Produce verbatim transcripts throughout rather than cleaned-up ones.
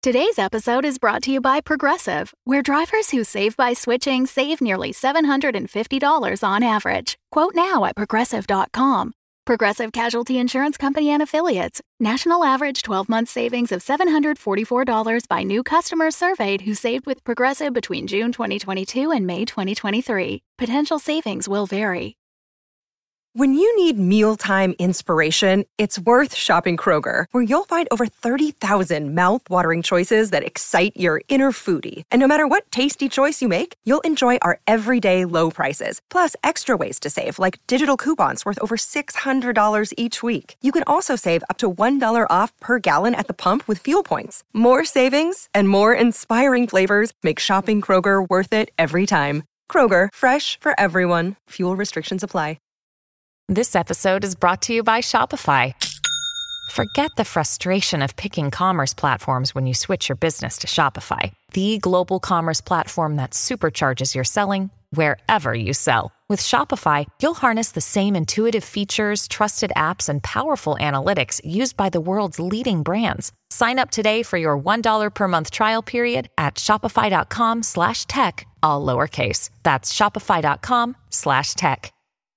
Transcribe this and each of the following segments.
Today's episode is brought to you by Progressive, where drivers who save by switching save nearly seven hundred fifty dollars on average. Quote now at progressive dot com. Progressive Casualty Insurance Company and Affiliates. National average twelve-month savings of seven hundred forty-four dollars by new customers surveyed who saved with Progressive between June twenty twenty-two and May twenty twenty-three. Potential savings will vary. When you need mealtime inspiration, it's worth shopping Kroger, where you'll find over thirty thousand mouth-watering choices that excite your inner foodie. And no matter what tasty choice you make, you'll enjoy our everyday low prices, plus extra ways to save, like digital coupons worth over six hundred dollars each week. You can also save up to one dollar off per gallon at the pump with fuel points. More savings and more inspiring flavors make shopping Kroger worth it every time. Kroger, fresh for everyone. Fuel restrictions apply. This episode is brought to you by Shopify. Forget the frustration of picking commerce platforms when you switch your business to Shopify, the global commerce platform that supercharges your selling wherever you sell. With Shopify, you'll harness the same intuitive features, trusted apps, and powerful analytics used by the world's leading brands. Sign up today for your one dollar per month trial period at shopify.com slash tech, all lowercase. That's shopify.com slash tech.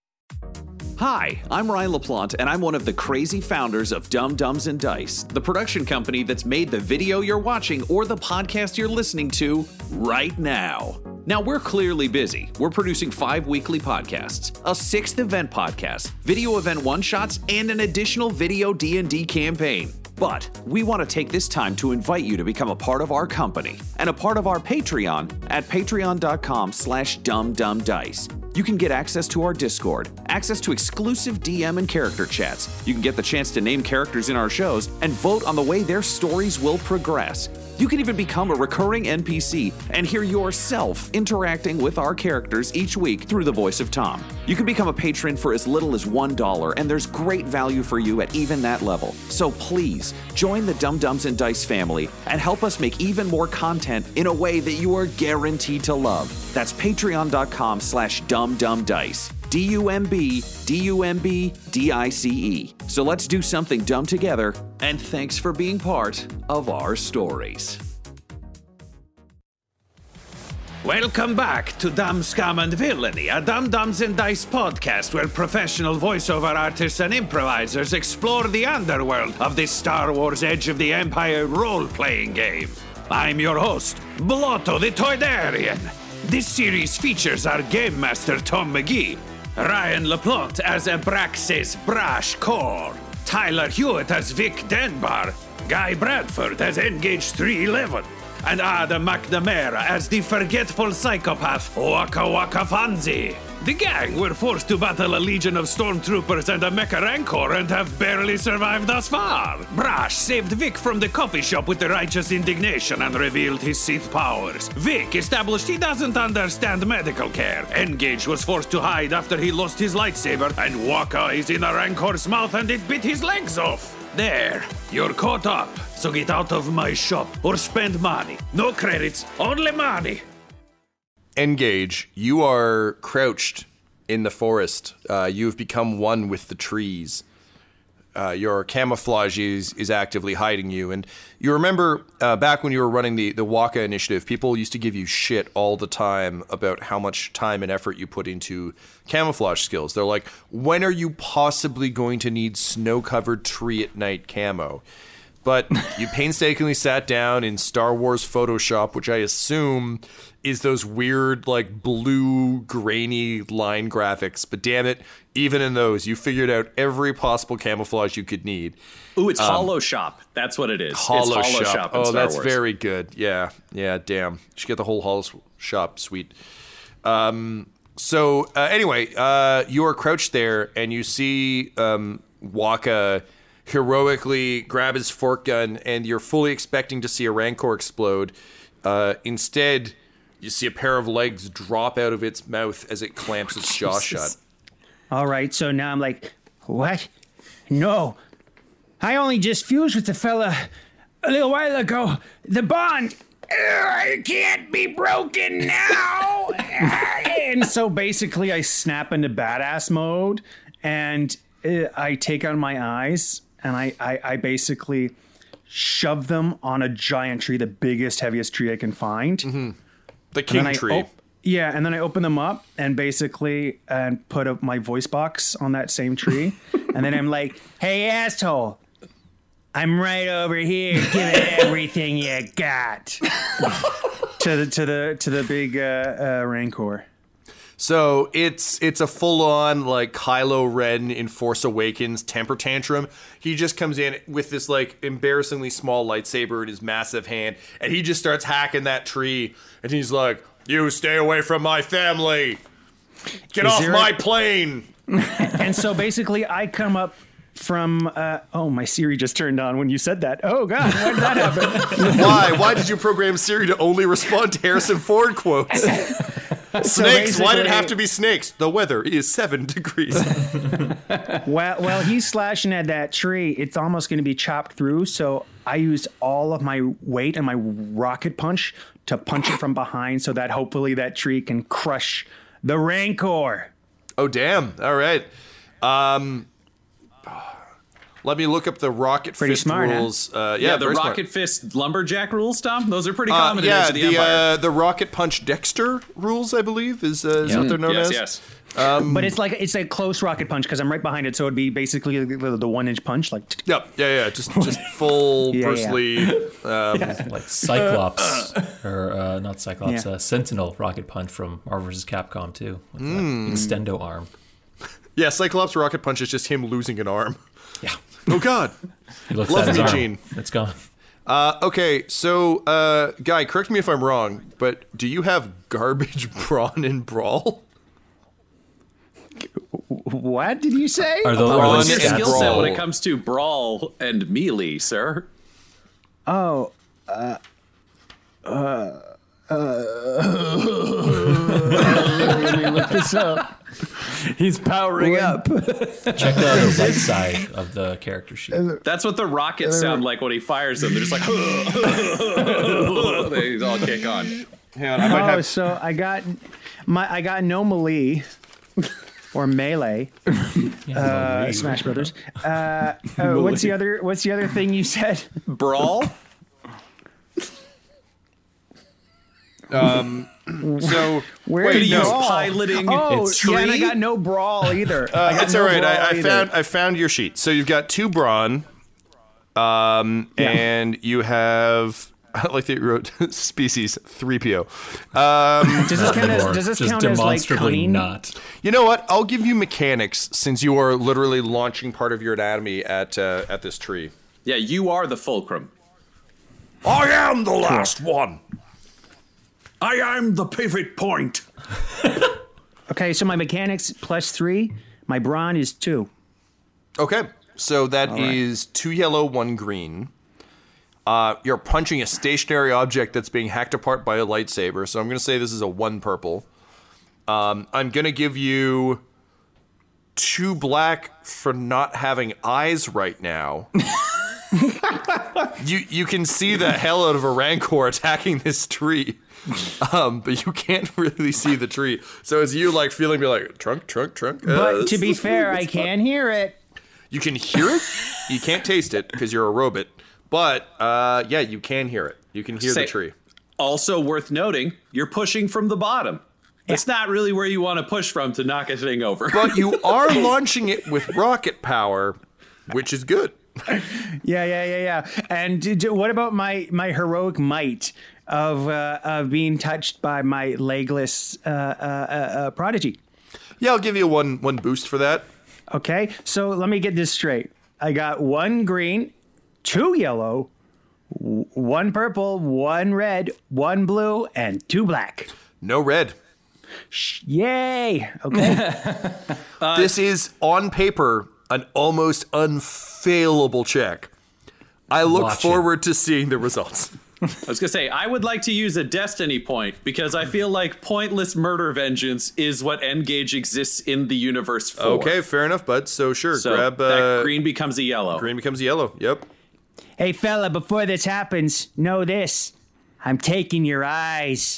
Hi, I'm Ryan LaPlante, and I'm one of the crazy founders of Dumb Dumbs and Dice, the production company that's made the video you're watching or the podcast you're listening to right now. Now, we're clearly busy. We're producing five weekly podcasts, a sixth event podcast, video event one-shots, and an additional video D and D campaign. But we want to take this time to invite you to become a part of our company and a part of our Patreon at patreon.com slash dumbdumbdice. You can get access to our Discord, access to exclusive D M and character chats. You can get the chance to name characters in our shows and vote on the way their stories will progress. You can even become a recurring N P C and hear yourself interacting with our characters each week through the voice of Tom. You can become a patron for as little as one dollar, and there's great value for you at even that level. So please, join the Dumb Dumbs and Dice family and help us make even more content in a way that you are guaranteed to love. That's patreon.com slash dumbdumbdice. D U M B, D U M B, D I C E. So let's do something dumb together, and thanks for being part of our stories. Welcome back to Dumb Scum and Villainy, a Dumb Dumbs and Dice podcast where professional voiceover artists and improvisers explore the underworld of this Star Wars Edge of the Empire role-playing game. I'm your host, Blotto the Toydarian. This series features our Game Master Tom McGee, Ryan LaPlante as Abraxas Brash Core, Tyler Hewitt as Vic Denbar, Guy Bradford as Engage three eleven, and Adam McNamara as the forgetful psychopath Waka Waka Fanzi. The gang were forced to battle a legion of stormtroopers and a mecha rancor and have barely survived thus far. Brash saved Vic from the coffee shop with the righteous indignation and revealed his Sith powers. Vic established he doesn't understand medical care. Engage was forced to hide after he lost his lightsaber, and Waka is in a rancor's mouth and it bit his legs off. There, you're caught up, so get out of my shop or spend money. No credits, only money. Engage, you are crouched in the forest. Uh, you have become one with the trees. Uh, your camouflage is, is actively hiding you. And you remember uh, back when you were running the, the Waka initiative, people used to give you shit all the time about how much time and effort you put into camouflage skills. They're like, when are you possibly going to need snow-covered tree at night camo? But you painstakingly sat down in Star Wars Photoshop, which I assume is those weird, like, blue, grainy line graphics. But damn it, even in those, you figured out every possible camouflage you could need. Ooh, it's um, Hollow Shop. That's what it is. Hollow it's Hollow Shop. Shop in oh, Star that's Wars. very good. Yeah, yeah, damn. You should get the whole Hollow Shop suite. Um, so, uh, anyway, uh, you are crouched there, and you see um, Waka heroically grab his fork gun, and you're fully expecting to see a Rancor explode. Uh, instead, you see a pair of legs drop out of its mouth as it clamps its jaw shut. All right, so now I'm like, what? No. I only just fused with the fella a little while ago. The bond, uh, it can't be broken now. And so basically I snap into badass mode, and uh, I take out my eyes, and I, I, I basically shove them on a giant tree, the biggest, heaviest tree I can find. Mm-hmm. The king I tree. Op- yeah, and then I open them up and basically and put up my voice box on that same tree, and then I'm like, "Hey, asshole, I'm right over here. Give it everything you got." to the to the to the big uh, uh, Rancor. So it's it's a full-on like Kylo Ren in Force Awakens temper tantrum. He just comes in with this like embarrassingly small lightsaber in his massive hand, and he just starts hacking that tree. And he's like, "You stay away from my family! Get Is off there my a- plane!" And so basically, I come up from. Uh, oh, my Siri just turned on when you said that. Oh God, why did that happen? Why? Why did you program Siri to only respond to Harrison Ford quotes? Snakes? Why did it have to be snakes? The weather is seven degrees. Well, well, he's slashing at that tree. It's almost going to be chopped through. So I used all of my weight and my rocket punch to punch it from behind, so that hopefully that tree can crush the Rancor. Oh damn! All right. Um, let me look up the rocket Pretty fist smart, huh? rules. Uh, Yeah, yeah, the very smart. rocket fist lumberjack rules, Tom. Those are pretty Uh, common in yeah, Age of the, the Empire. uh, the rocket punch Dexter rules, I believe, is, uh, is Yeah. what they're known yes, as. yes. But it's like it's a close rocket punch because I'm right behind it, so it'd be basically the, the one inch punch, like. Yep. Yeah, yeah. Just just full Yeah, Bruce yeah. Lee. Um, Like Cyclops, or uh, not Cyclops, Yeah. uh, Sentinel rocket punch from Marvel versus. Capcom too, with mm. extendo arm. Yeah, Cyclops rocket punch is just him losing an arm. Yeah, Oh God. he looks Love at his me, arm. Gene. It's gone. Uh, okay, so uh, Guy, correct me if I'm wrong, but do you have garbage brawn in Brawl? What did you say? Are those, are Brawn those Your and stats? skill set when brawl. it comes to brawl and melee, sir. Oh, uh, uh, let me look this up. He's powering up. Check the right side of the character sheet. That's what the rockets sound like when he fires them. They're just like, they all kick on. Hang on, I might Oh, have. so I got my I got no melee or melee. Uh, Smash Brothers. Uh, uh, what's the other? What's the other thing you said? Brawl? So Where wait, Could he no. use Brawl? piloting Oh, tree? yeah, and I got no brawl either. I got That's no all right. brawl I, I either. found I found your sheet. So you've got two brawn, um, Yeah. and you have I like that you wrote species three P O. Um, Does this count as? Or Does this just count as like demonstrably cunning? not. you know what? I'll give you mechanics since you are literally launching part of your anatomy at uh, at this tree. Yeah, you are the fulcrum. I am the last one. I am the pivot point. Okay, so my mechanics plus three. My brawn is two. Okay, so that is two yellow, one green. Uh, you're punching a stationary object that's being hacked apart by a lightsaber, so I'm going to say this is a one purple. Um, I'm going to give you two black for not having eyes right now. you you can see the hell out of a Rancor attacking this tree, um, but you can't really see the tree. So it's you like feeling me like trunk, trunk, trunk. Uh, But to this be is- fair, I can hear it. you can hear it. You can't taste it because you're a robot. But uh, yeah, you can hear it. You can hear Say- the tree. Also worth noting, you're pushing from the bottom. It's not really where you want to push from to knock a thing over. But you are launching it with rocket power, which is good. Yeah, yeah, yeah, yeah. And d- d- what about my my heroic might of uh, of being touched by my legless uh, uh, uh, uh, prodigy? Yeah, I'll give you one one boost for that. Okay, so let me get this straight. I got one green, two yellow, w- one purple, one red, one blue, and two black. No red. Yay! Okay. This is on paper an almost unfailable check. I look Watch it. forward to seeing the results. I was going to say, I would like to use a destiny point because I feel like pointless murder vengeance is what N-Gage exists in the universe for. Okay, fair enough, bud. So sure, So grab uh, that green becomes a yellow. green becomes yellow. Yep. Hey, fella, before this happens, know this. I'm taking your eyes.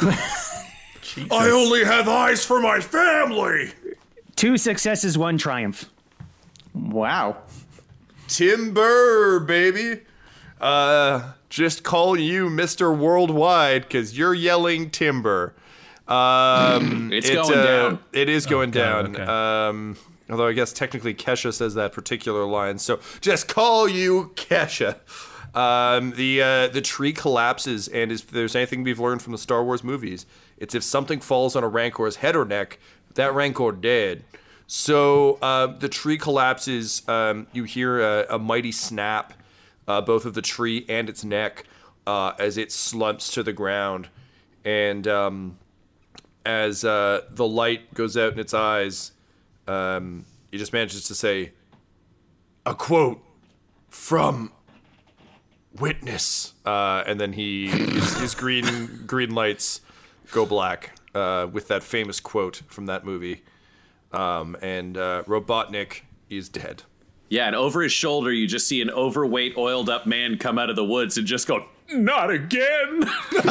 I only have eyes for my family. Two successes, one triumph. Wow. Timber, baby. Uh, just call you Mister Worldwide because you're yelling timber. Um, it's it, going uh, down. It is going Oh, God, down. okay. Um, although I guess technically Kesha says that particular line, so just call you Kesha. Um, the uh, the tree collapses, and if there's anything we've learned from the Star Wars movies, it's if something falls on a Rancor's head or neck, that Rancor dead. So uh, the tree collapses. Um, you hear a, a mighty snap, uh, both of the tree and its neck, uh, as it slumps to the ground, and um, as uh, the light goes out in its eyes, um, he just manages to say, "A quote from Witness," uh, and then he his, his green green lights go black uh, with that famous quote from that movie, um, and uh, Robotnik is dead. Yeah, and over his shoulder, you just see an overweight, oiled-up man come out of the woods and just go, "Not again!"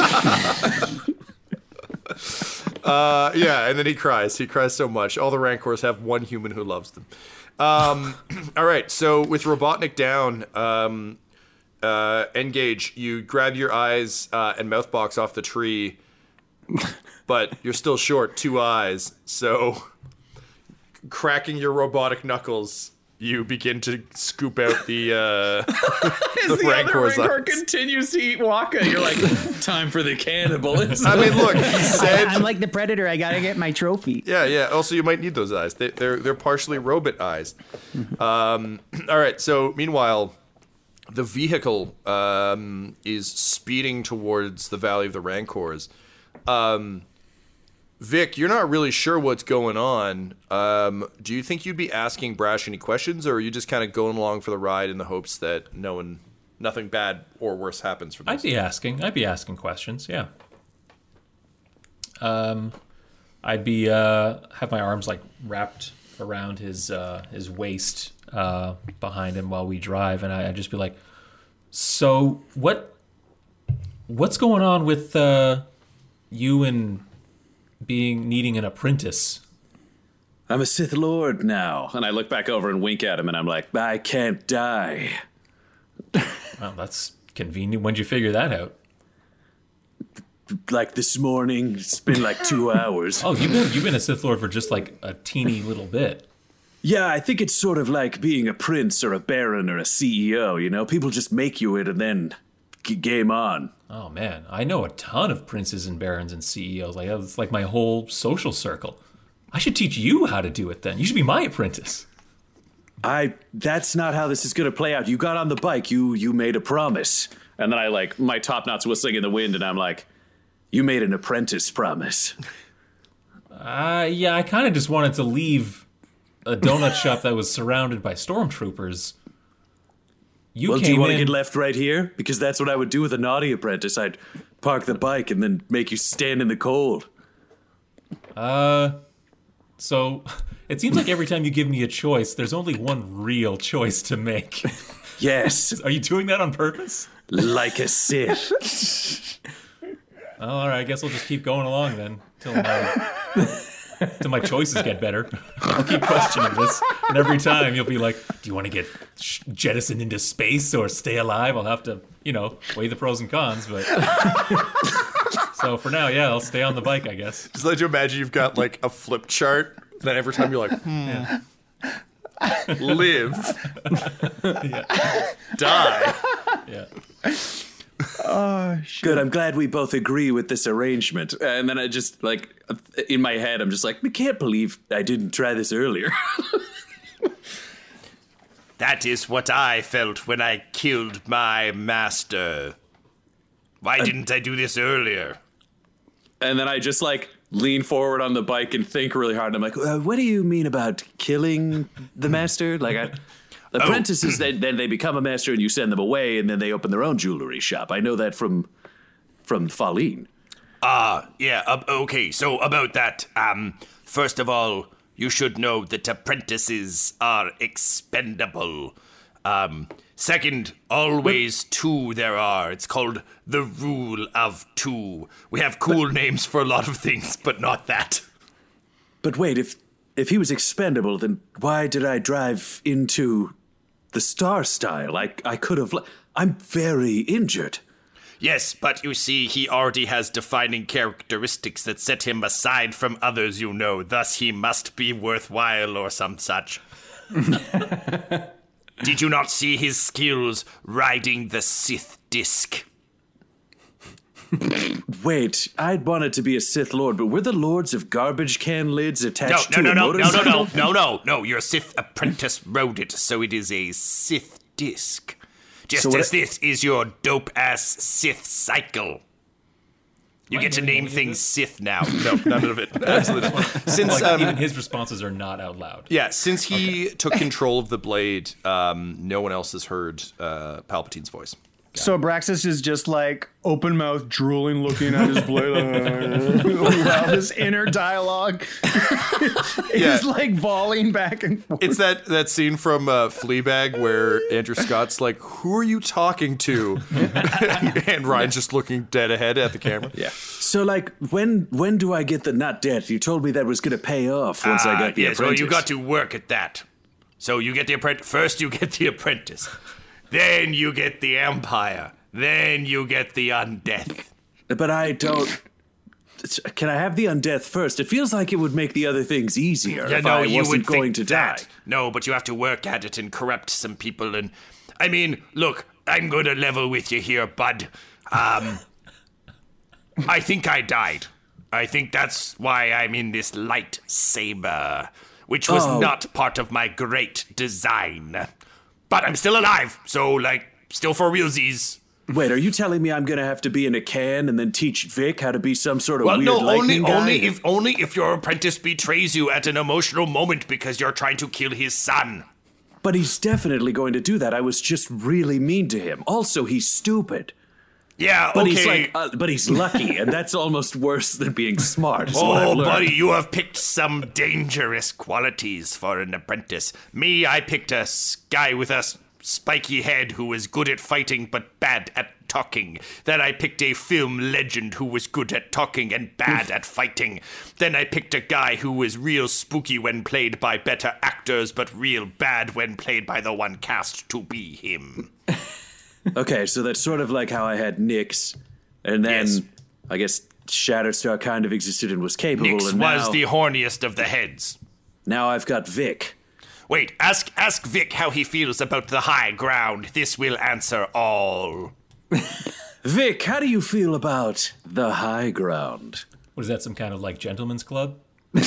uh, yeah, and then he cries. He cries so much. All the Rancors have one human who loves them. Um, all right, so with Robotnik down, um, uh, Engage, you grab your eyes uh, and mouth box off the tree, but you're still short two eyes. So, cracking your robotic knuckles, you begin to scoop out the uh, As the, Rancor's other Rancor eyes. continues to eat Waka, you're like, time for the cannibalism. I mean, look, he said. I'm like the Predator. I gotta get my trophy. Yeah, yeah. Also, you might need those eyes. They, they're they're partially robot eyes. Um, all right. So, meanwhile, the vehicle um, is speeding towards the Valley of the Rancors. Um, Vic, you're not really sure what's going on. Um, do you think you'd be asking Brash any questions, or are you just kind of going along for the ride in the hopes that no one, nothing bad or worse happens from this? I'd be asking. I'd be asking questions. Yeah. Um, I'd be uh have my arms like wrapped around his uh his waist uh behind him while we drive, and I, I'd just be like, "So what? What's going on with uh you and being needing an apprentice?" I'm a Sith Lord now. And I look back over and wink at him, and I'm like, I can't die. Well, that's convenient. When'd you figure that out? Like this morning, it's been like two hours. Oh, you've been you've been a Sith Lord for just like a teeny little bit. Yeah, I think it's sort of like being a prince or a baron or a C E O, you know? People just make you it and then g- game on. Oh man, I know a ton of princes and barons and C E Os. Like it's like my whole social circle. I should teach you how to do it then. You should be my apprentice. I that's not how this is going to play out. You got on the bike, you you made a promise. And then I like my top knot's whistling in the wind and I'm like, you made an apprentice promise. Uh yeah, I kind of just wanted to leave a donut shop that was surrounded by stormtroopers. You well, came do you want in... to get left right here? Because that's what I would do with a naughty apprentice. I'd park the bike and then make you stand in the cold. Uh, so it seems like every time you give me a choice, there's only one real choice to make. Yes. Are you doing that on purpose? Like a Sith. Oh, all right, I guess we'll just keep going along then till my till my choices get better. I'll keep questioning this, and every time you'll be like, "Do you want to get sh- jettisoned into space or stay alive?" I'll have to, you know, weigh the pros and cons. But so for now, yeah, I'll stay on the bike, I guess. Just let you imagine you've got like a flip chart. Then every time you're like, hmm, Yeah. live, Yeah. die. Yeah. Oh, shit. Good, I'm glad we both agree with this arrangement. And then I just, like, in my head, I'm just like, I can't believe I didn't try this earlier. That is what I felt when I killed my master. Why didn't I do this earlier? And then I just, like, lean forward on the bike and think really hard. And I'm like, uh, what do you mean about killing the master? Like, I... Apprentices, then, then they become a master and you send them away and then they open their own jewelry shop. I know that from from Faline. Ah, uh, yeah, uh, okay, so about that, um, first of all, you should know that apprentices are expendable. Um, second, always two there are. It's called the rule of two. We have cool names for a lot of things, but not that. But wait, if if he was expendable, then why did I drive into the Star Style? I I could have. Le- I'm very injured. Yes, but you see, he already has defining characteristics that set him aside from others you know. Thus, he must be worthwhile or some such. Did you not see his skills riding the Sith disc? Wait, I'd wanted to be a Sith Lord, but were the Lords of garbage can lids attached no, no, to no, a no, no, motorcycle? no, no, no, no, no. Your Sith apprentice rode it, so it is a Sith disc. Just So what as I- this is your dope-ass Sith cycle. You get to name things Sith now. No, none of it. Absolutely. Since Like, um, even his responses are not out loud. yeah, since he took control of the blade, um, no one else has heard uh, Palpatine's voice. So Abraxas is just like open mouth, drooling, looking at his blade. While this inner dialogue Yeah. is like volleying back and forth. It's that, that scene from uh, Fleabag where Andrew Scott's like, "Who are you talking to?" And Ryan's just looking dead ahead at the camera. Yeah. So, like, when when do I get the not debt? You told me that was going to pay off once I Ah, got the yes, apprentice. well, you got to work at that. So you get the apprentice. First, you get the apprentice. Then you get the Empire. Then you get the Undeath. But I don't... Can I have the undeath first? It feels like it would make the other things easier Yeah, if no, I you wasn't would going think to that. die. No, but you have to work at it and corrupt some people. And I mean, look, I'm going to level with you here, bud. Um, I think I died. I think that's why I'm in this lightsaber, which was Oh. not part of my great design. But I'm still alive, so like, still for realsies. Wait, are you telling me I'm going to have to be in a can and then teach Vic how to be some sort of Well, weird no, only lightning guy? only if only if your apprentice betrays you at an emotional moment because you're trying to kill his son. But he's definitely going to do that. I was just really mean to him. Also, he's stupid. Yeah, But okay. he's like, uh, but he's lucky, and that's almost worse than being smart. Is what I've Oh, learned. buddy, you have picked some dangerous qualities for an apprentice. Me, I picked a s- guy with a s- spiky head who was good at fighting but bad at talking. Then I picked a film legend who was good at talking and bad at fighting. Then I picked a guy who was real spooky when played by better actors but real bad when played by the one cast to be him. Okay, so that's sort of like how I had Nyx, and then Yes. I guess Shatterstar kind of existed and was capable. Nyx and was now, the horniest of the heads. now I've got Vic. Wait, ask ask Vic how he feels about the high ground. This will answer all. Vic, how do you feel about the high ground? What is that, some kind of like gentleman's club?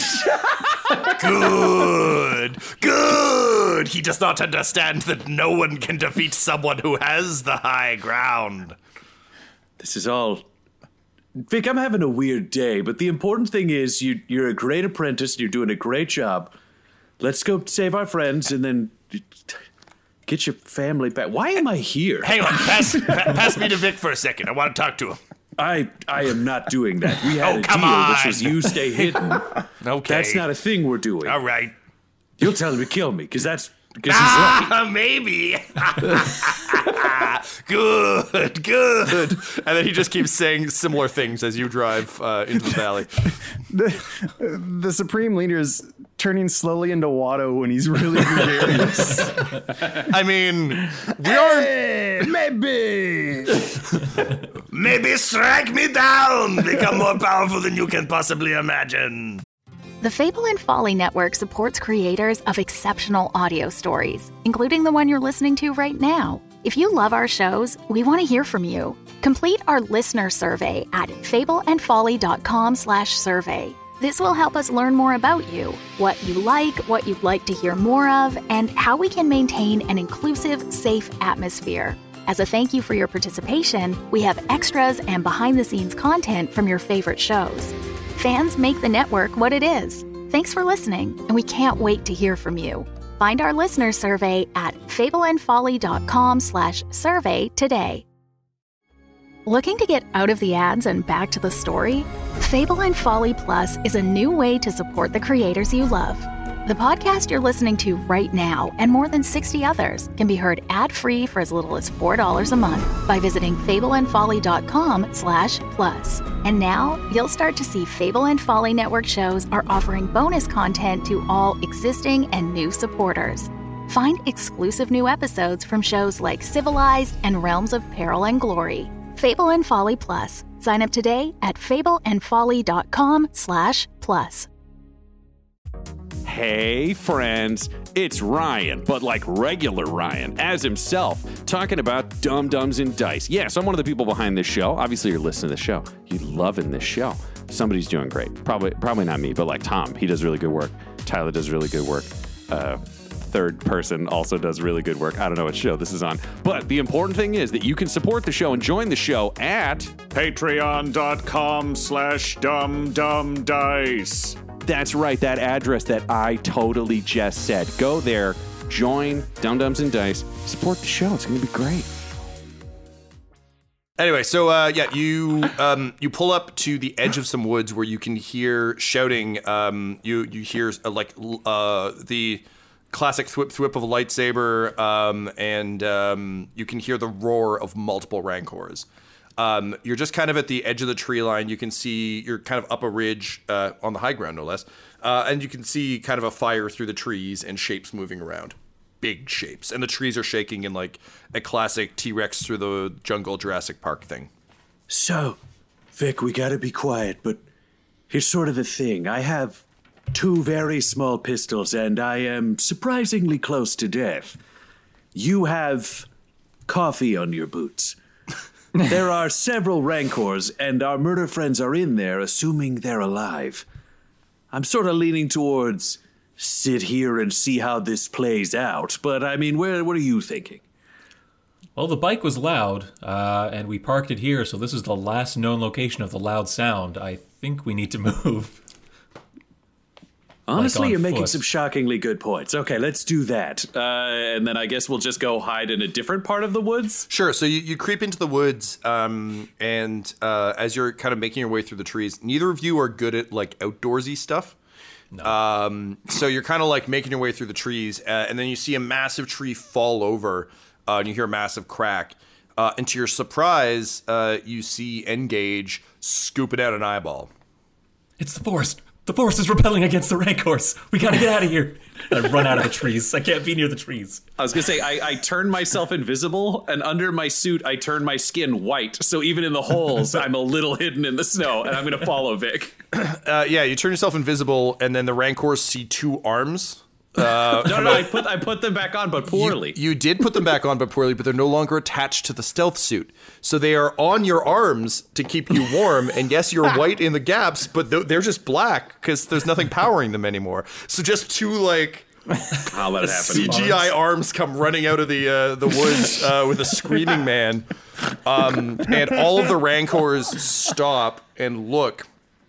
Good, good. He does not understand that no one can defeat someone who has the high ground. This is all. Vic, I'm having a weird day, but the important thing is you, you're a great apprentice and you're doing a great job. Let's go save our friends and then get your family back. Why am I here? Hang on, pass pa- pass me to Vic for a second. I want to talk to him. I I am not doing that. We had Oh, a come deal, which on. was you stay hidden. Okay, That's not a thing we're doing. all right. You'll tell him to kill me, because that's because he's lucky. Ah, maybe. Good, good. And then he just keeps saying similar things as you drive uh, into the valley. the, the Supreme Leader is turning slowly into Watto when he's really gregarious. I mean, we are. Hey, maybe. Maybe strike me down. Become more powerful than you can possibly imagine. The Fable and Folly Network supports creators of exceptional audio stories, including the one you're listening to right now. If you love our shows, we want to hear from you. Complete our listener survey at fableandfolly.com slash survey. This will help us learn more about you, what you like, what you'd like to hear more of, and how we can maintain an inclusive, safe atmosphere. As a thank you for your participation, we have extras and behind-the-scenes content from your favorite shows. Fans make the network what it is. Thanks for listening, and we can't wait to hear from you. Find our listener survey at fableandfolly.com slash survey today. Looking to get out of the ads and back to the story? Fable and Folly Plus is a new way to support the creators you love. The podcast you're listening to right now and more than sixty others can be heard ad-free for as little as four dollars a month by visiting fableandfolly.com slash plus. And now you'll start to see Fable and Folly Network shows are offering bonus content to all existing and new supporters. Find exclusive new episodes from shows like Civilized and Realms of Peril and Glory. Fable and Folly Plus. Sign up today at fableandfolly.com slash plus. Hey, friends, it's Ryan, but like regular Ryan, as himself, talking about Dumb Dumbs and Dice. Yes, I'm one of the people behind this show. Obviously, you're listening to the show. You're loving this show. Somebody's doing great. Probably probably not me, but like Tom, he does really good work. Tyler does really good work. Uh, third person also does really good work. I don't know what show this is on. But the important thing is that you can support the show and join the show at patreon.com slash dumbdumbdice. That's right, that address that I totally just said. Go there, join Dumb Dumbs and Dice, support the show. It's going to be great. Anyway, so uh, yeah, you um, you pull up to the edge of some woods where you can hear shouting. Um, you you hear uh, like uh, the classic thwip thwip of a lightsaber, um, and um, you can hear the roar of multiple rancors. Um, you're just kind of at the edge of the tree line. You can see you're kind of up a ridge uh, on the high ground, no less, uh, and you can see kind of a fire through the trees and shapes moving around. Big shapes, and the trees are shaking in like a classic T-Rex through the jungle Jurassic Park thing. So, Vic, we gotta be quiet, but here's sort of the thing. I have two very small pistols, and I am surprisingly close to death. You have coffee on your boots. There are several rancors, and our murder friends are in there, assuming they're alive. I'm sort of leaning towards sit here and see how this plays out, but I mean, where, what are you thinking? Well, the bike was loud, uh, and we parked it here, so this is the last known location of the loud sound. I think we need to move. Honestly, like you're making foot. some shockingly good points. Okay, let's do that. Uh, and then I guess we'll just go hide in a different part of the woods? Sure. So you, you creep into the woods, um, and uh, as you're kind of making your way through the trees, neither of you are good at, like, outdoorsy stuff. No. Um, so you're kind of, like, making your way through the trees, uh, and then you see a massive tree fall over, uh, and you hear a massive crack. Uh, and to your surprise, uh, you see Engage scooping out an eyeball. It's the forest. The forest is repelling against the rancors. We gotta get out of here. I run out of the trees. I can't be near the trees. I was gonna say, I, I turn myself invisible, and under my suit, I turn my skin white. So even in the holes, I'm a little hidden in the snow, and I'm gonna follow Vic. Uh, yeah, you turn yourself invisible, and then the rancors see two arms. Uh, no, no, I put I put them back on, but poorly. You, you did put them back on, but poorly, but they're no longer attached to the stealth suit. So they are on your arms to keep you warm, and yes, you're white in the gaps, but they're just black because there's nothing powering them anymore. So just two, like, I'll let it happen. C G I arms come running out of the uh, the woods uh, with a screaming man. Um, and all of the rancors stop and look.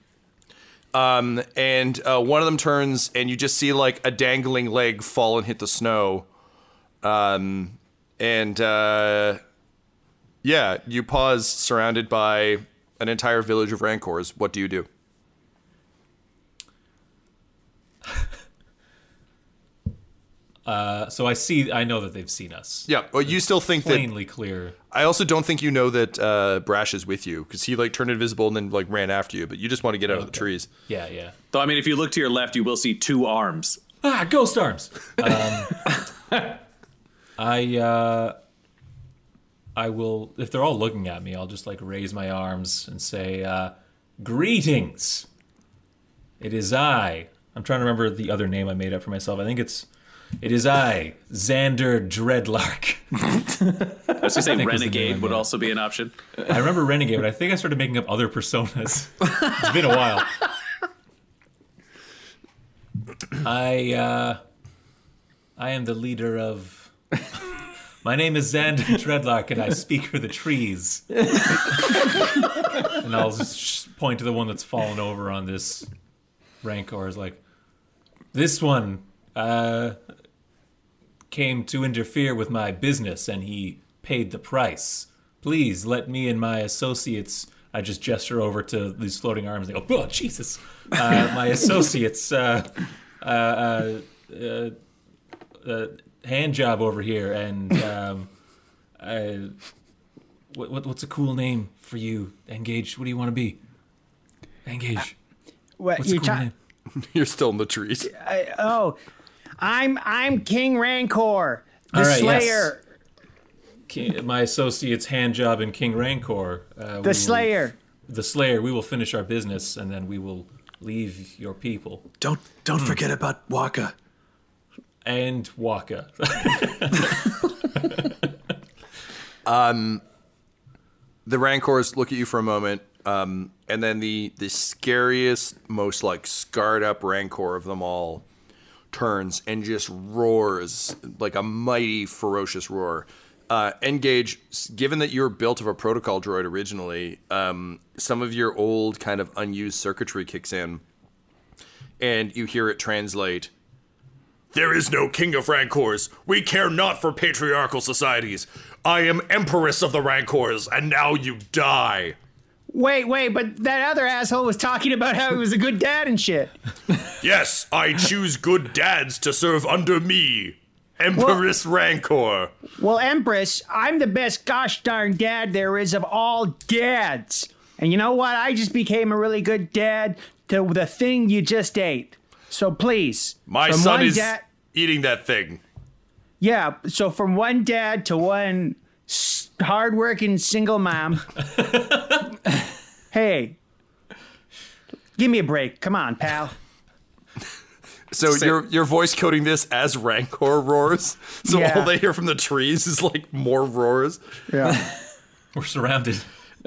Um, and uh, one of them turns, and you just see like a dangling leg fall and hit the snow. Um, and uh, yeah, you pause, surrounded by an entire village of rancors. What do you do? Uh, so I see. I know that they've seen us. Yeah. Well, you still think that plainly clear. I also don't think you know that uh, Brash is with you because he like turned invisible and then like ran after you. But you just want to get out Okay. of the trees. Yeah, yeah. Though I mean, if you look to your left, you will see two arms. Ah, ghost arms. Um, I uh, I will. If they're all looking at me, I'll just like raise my arms and say, uh, "Greetings. It is I." I'm trying to remember the other name I made up for myself. I think it's. It is I, Xander Dreadlark. I was going to say I think was the Renegade name would I made. also be an option. I remember Renegade, but I think I started making up other personas. It's been a while. I, uh, I am the leader of... My name is Xander Dreadlark, and I speak for the trees. And I'll just point to the one that's fallen over on this Rancor. Is like, this one... Uh, came to interfere with my business, and he paid the price. Please let me and my associates. I just gesture over to these floating arms. And they go, "Oh Jesus!" Uh, my associates, uh, uh, uh, uh, uh, hand job over here, and um, I, what, what, what's a cool name for you? Engage. What do you want to be? Engage. What What's a you cool ta- name? You're still in the trees. I, oh, I'm I'm King Rancor, the All right, Slayer. Yes. King, my associate's hand job in King Rancor. Uh, the Slayer. Will, the Slayer. We will finish our business, and then we will leave your people. Don't don't hmm. forget about Waka. And Waka. um, the Rancors look at you for a moment, um, and then the the scariest, most like scarred up Rancor of them all turns and just roars like a mighty, ferocious roar. Uh, Engage, given that you were built of a protocol droid originally, um, some of your old kind of unused circuitry kicks in, and you hear it translate. There is no king of Rancors. We care not for patriarchal societies. I am Empress of the Rancors, and now you die. Wait, wait, but that other asshole was talking about how he was a good dad and shit. Yes, I choose good dads to serve under me. Empress well, Rancor. Well, Empress, I'm the best gosh darn dad there is of all dads. And you know what? I just became a really good dad to the thing you just ate. So please. My son is da- eating that thing. Yeah, so from one dad to one hardworking single mom. Hey, give me a break. Come on, pal. So Same. you're you're voice coding this as Rancor roars. So yeah. all they hear from the trees is like more roars. Yeah, we're surrounded.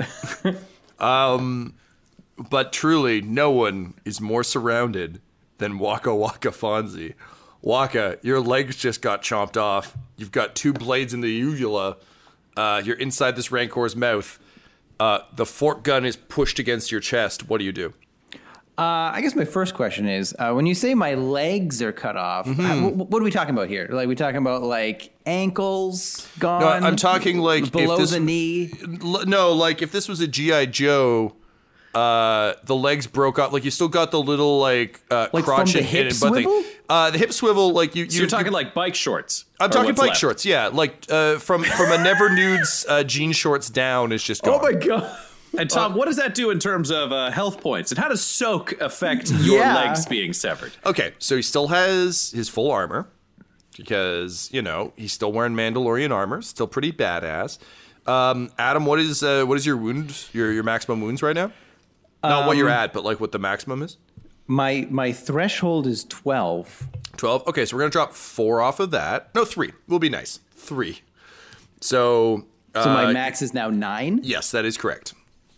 um, but truly, no one is more surrounded than Waka Waka Fonzie. Waka, your legs just got chomped off. You've got two blades in the uvula. Uh, you're inside this Rancor's mouth. Uh, the fork gun is pushed against your chest. What do you do? Uh, I guess my first question is, uh, when you say my legs are cut off, mm-hmm. uh, w- what are we talking about here? Like, we talking about like ankles gone? No, I'm talking like below if this, the knee. L- no, like if this was a G I Joe, uh, the legs broke off. Like you still got the little like uh, like crotch from the and hip and swivel. The, uh, the hip swivel, like you. So you you're talking you, like bike shorts. I'm talking bike left? shorts. Yeah, like uh, from from a never nudes uh, jean shorts down is just gone. Oh my god. And Tom, uh, what does that do in terms of uh, health points? And how does soak affect your yeah. legs being severed? Okay, so he still has his full armor because, you know, he's still wearing Mandalorian armor, still pretty badass. Um, Adam, what is uh, what is your wound, your your maximum wounds right now? Not um, what you're at, but like what the maximum is? My my threshold is twelve. twelve? Okay, so we're going to drop four off of that. No, three. We'll be nice. Three. So... So uh, my max is now nine? Yes, that is correct.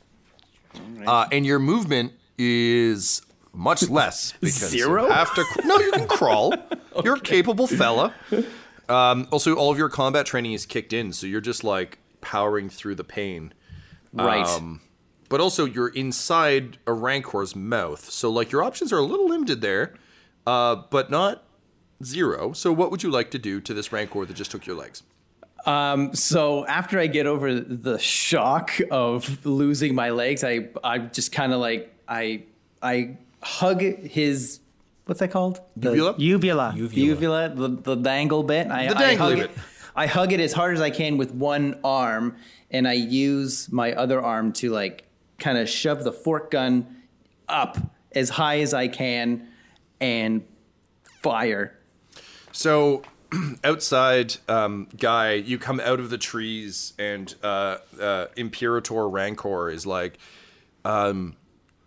Right. Uh, and your movement is much less because Zero? you have to. No, you can crawl. Okay. You're a capable fella. Um, also, all of your combat training is kicked in, so you're just like powering through the pain. Right. Um, but also, you're inside a Rancor's mouth, so like your options are a little limited there, uh, but not zero. So, what would you like to do to this Rancor that just took your legs? Um, so after I get over the shock of losing my legs, I I just kind of like I I hug his what's that called? The uvula. Uvula. Uvula. Uvula. The the dangle bit. I, the I dangle bit. It, I hug it as hard as I can with one arm, and I use my other arm to like kind of shove the fork gun up as high as I can and fire. So. Outside, um, Guy, you come out of the trees, and uh, uh, Imperator Rancor is like, um,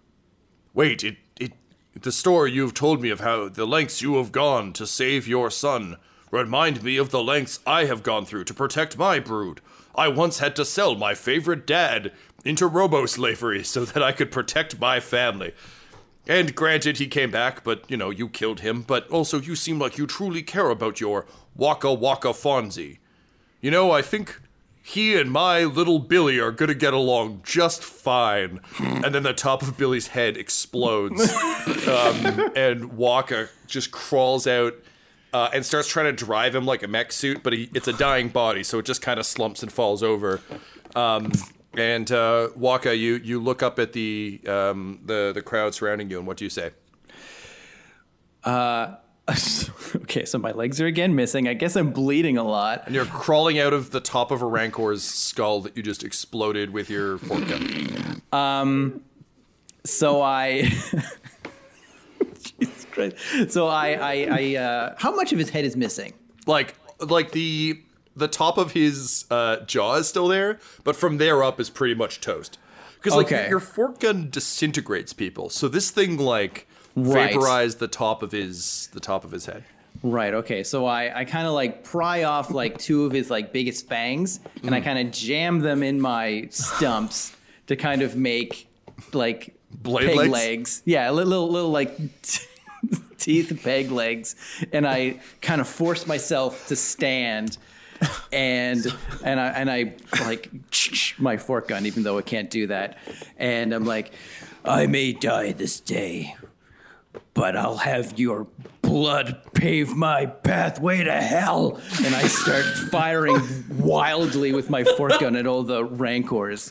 wait, it, it, the story you've told me of how the lengths you have gone to save your son remind me of the lengths I have gone through to protect my brood. I once had to sell my favorite dad into robo-slavery so that I could protect my family. And granted, he came back, but, you know, you killed him. But also, you seem like you truly care about your Waka Waka Fonzie. You know, I think he and my little Billy are gonna get along just fine. And then the top of Billy's head explodes. um, and Waka just crawls out uh, and starts trying to drive him like a mech suit. But he, it's a dying body, so it just kind of slumps and falls over. Um... And uh, Waka, you, you look up at the um, the the crowd surrounding you, and what do you say? Uh, okay, so my legs are again missing. I guess I'm bleeding a lot. And you're crawling out of the top of a Rancor's skull that you just exploded with your fork gun. Um, so I, Jesus Right. So I, I, I uh, how much of his head is missing? Like, like the the top of his uh, jaw is still there, but from there up is pretty much toast. Because like Okay. your fork gun disintegrates people, so this thing like Right. vaporized the top of his the top of his head. Right. Okay. So I, I kind of like pry off like two of his like biggest fangs, and I kind of jam them in my stumps to kind of make like Blade peg legs? legs. Yeah, little little, little like teeth peg legs, and I kind of force myself to stand, and and I and I like my fork gun, even though it can't do that, and I'm like, I may die this day, but I'll have your blood pave my pathway to hell. And I start firing wildly with my fork gun at all the rancors.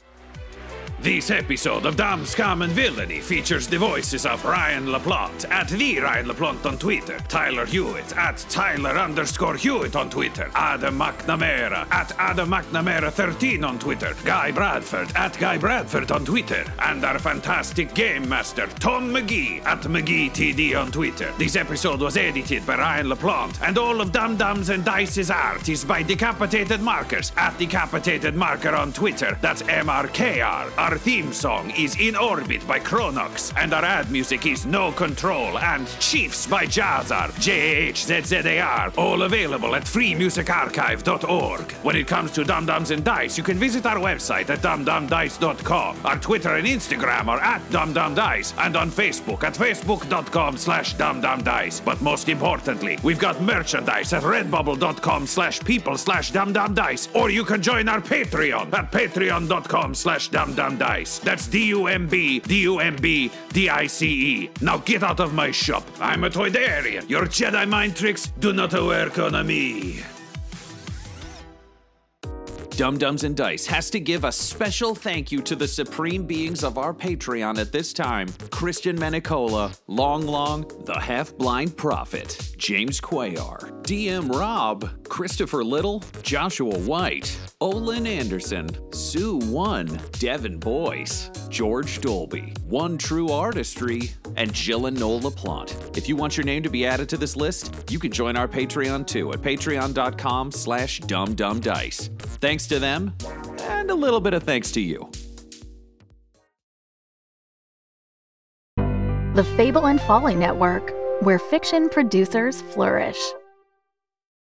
This episode of Dumb Scum and Villainy features the voices of Ryan LaPlante at the Ryan LaPlante on Twitter, Tyler Hewitt at Tyler underscore Hewitt on Twitter, Adam McNamara at Adam McNamara thirteen on Twitter, Guy Bradford at Guy Bradford on Twitter, and our fantastic game master Tom McGee at McGeeTD on Twitter. This episode was edited by Ryan LaPlante, and all of Dum Dums and Dice's art is by Decapitated Markers at Decapitated Marker on Twitter. That's M R K R. Our theme song is In Orbit by Chronox, and our ad music is No Control and Chiefs by Jazzar, J A H Z Z A R, all available at free music archive dot org. When it comes to Dum Dums and Dice, you can visit our website at dum dum dice dot com. Our Twitter and Instagram are at dumdumdice, and on Facebook at facebook dot com slash dumdumdice. But most importantly, we've got merchandise at redbubble dot com slash people slash dumdumdice, or you can join our Patreon at patreon dot com slash dumdumdice. That's D U M B, D U M B, D I C E. Now get out of my shop. I'm a Toydarian. Your Jedi mind tricks do not work on me. Dum Dums and Dice has to give a special thank you to the supreme beings of our Patreon at this time: Christian Menicola, Long Long, the Half-Blind Prophet, James Cuellar, D M Rob, Christopher Little, Joshua White, Olin Anderson, Sue One, Devin Boyce, George Dolby, One True Artistry, and Jill and Noel LaPlante. If you want your name to be added to this list, you can join our Patreon too at patreon dot com slash dumdumdice. Thanks to them, and a little bit of thanks to you. The Fable and Folly Network, where fiction producers flourish.